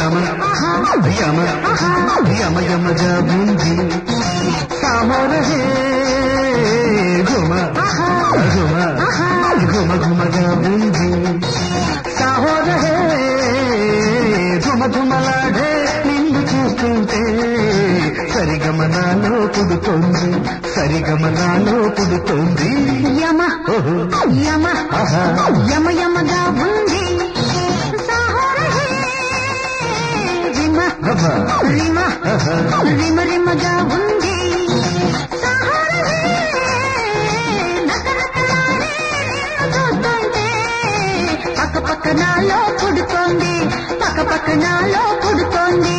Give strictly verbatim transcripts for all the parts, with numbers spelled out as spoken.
యమ యమ యమ యమగా ఉంది సామోరహే ఘుమ ఘుమ ఘుమ ఘుమగా ఉంది సామోరహే ఘుమ ఘుమలాడే నిన్ను చూస్తుంటే సరిగమనాలో పుడుతోంది సరిగమనాలో పుడుతోంది యమ యమ యమ యమగా ఉంది రిమ రిమ రిమ రిమగా ఉంది పక్క పక్క నాలో పుడుతోంది పక్క పక్క నాలో పుడుతోంది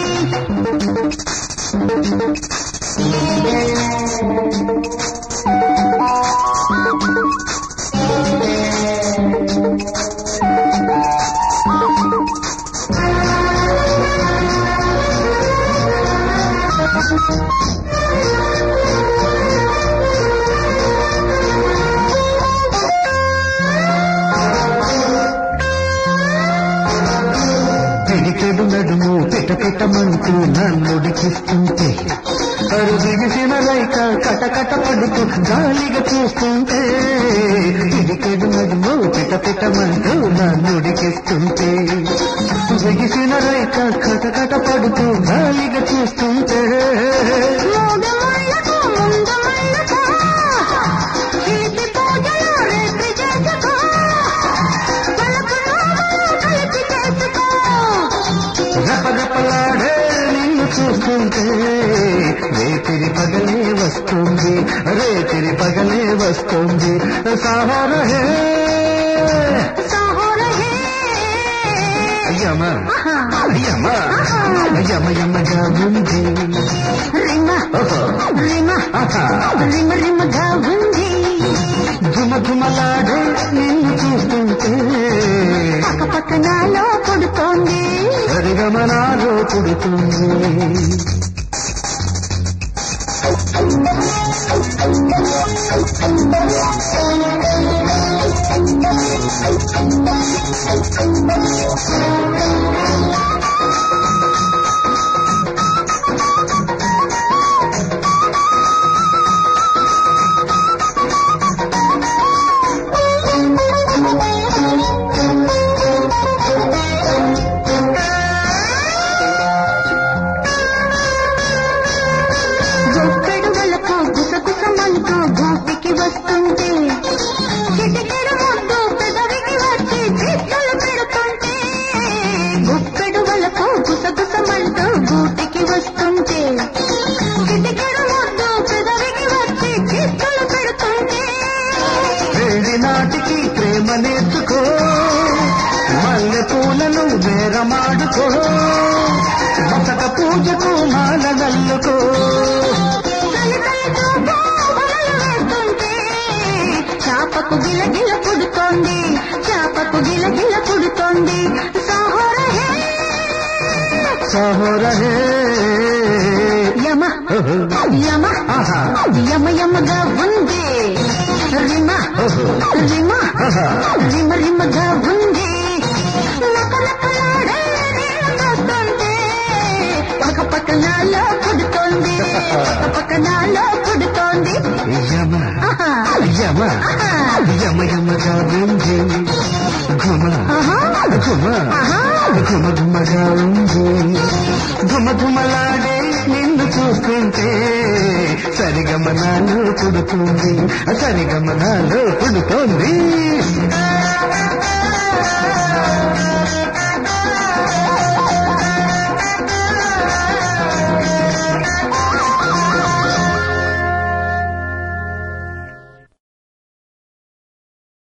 పిడికెడు నడుము పిట పిటమంటూ నన్నుడికిస్తుంటే అరు దిగిసిన రైక కటకట పడుతూ గాలిగా చూస్తుంటే పిడికెడు నడుము పిట పిటమంటూ నన్నుడికిస్తుంటే దిగిసిన రైక కటకట పడుతూ గాలిగా చూస్తుంటే రపరపలాడే నిన్ను చూస్తుంటే రేతిరి పగలే వస్తుంది రేతిరి పగలే వస్తుంది సాహోరహే సాహోరహే యమ యమ యమ యమగా ఉంది రిమ రిమ రిమ రిమగా ఉంది ఘుమ ఘుమలాడే నిన్ను చూస్తుంటే పక్క పక్క నాలో పుడుతోంది సరిగమనాలో పుడుతుంది గొప్పెడువలకు గుసగుసమంటూ గూటికి వస్తుంటే చిటికెడు ముద్దు పెదవికి వచ్చి చిట్టలు పెడుతుంటే గొప్పెడువలకు గుసగుసమంటూ గూటికి వస్తుంటే చిటికెడు ముద్దు పెదవికి వచ్చి చిట్టలు పెడుతుంటే వేడి నాటికి ప్రేమ నేర్చుకో మల్లె పూలను బేరమాడుకో మసక పూజకు మాల నల్లుకో చాపకు గిలగిల పుడుతోంది చాపకు గిలగిల పుడుతోంది సాహోరహే సాహోరహే యమ యమ యమ యమగా ఉంది రిమ రిమ రిమ రిమగా ఉంది లకలకలాడే నీళ్ళొస్తుంటే పక్క పక్క నాలో పుడుతోంది పక్క పక్క నాలో పుడుతోంది యమ యమ యమ యమగా ఉంది ఘుమ ఘుమ ఘుమ ఘుమగా ఉంది ఘుమ ఘుమలాడే నిన్ను చూస్తుంటే సరిగమనాలు పుడుతుంది సరిగమనాలు పుడుతోంది